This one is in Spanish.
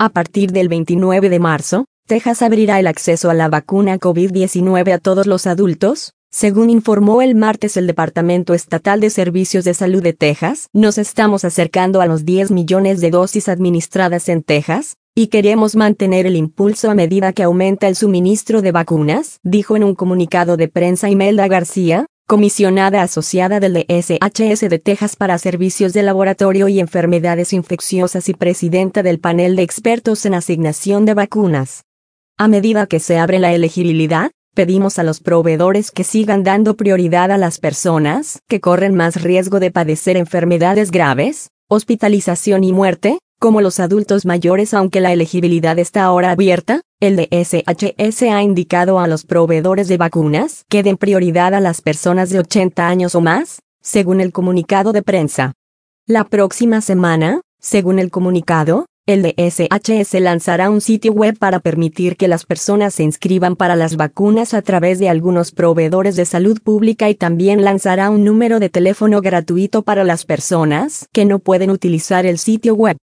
A partir del 29 de marzo, Texas abrirá el acceso a la vacuna COVID-19 a todos los adultos, según informó el martes el Departamento Estatal de Servicios de Salud de Texas. Nos estamos acercando a los 10 millones de dosis administradas en Texas, y queremos mantener el impulso a medida que aumenta el suministro de vacunas, dijo en un comunicado de prensa Imelda García, comisionada asociada del DSHS de Texas para Servicios de Laboratorio y Enfermedades Infecciosas y presidenta del panel de expertos en asignación de vacunas. A medida que se abre la elegibilidad, pedimos a los proveedores que sigan dando prioridad a las personas que corren más riesgo de padecer enfermedades graves, hospitalización y muerte, como los adultos mayores. Aunque la elegibilidad está ahora abierta, el DSHS ha indicado a los proveedores de vacunas que den prioridad a las personas de 80 años o más, según el comunicado de prensa. La próxima semana, según el comunicado, el DSHS lanzará un sitio web para permitir que las personas se inscriban para las vacunas a través de algunos proveedores de salud pública y también lanzará un número de teléfono gratuito para las personas que no pueden utilizar el sitio web.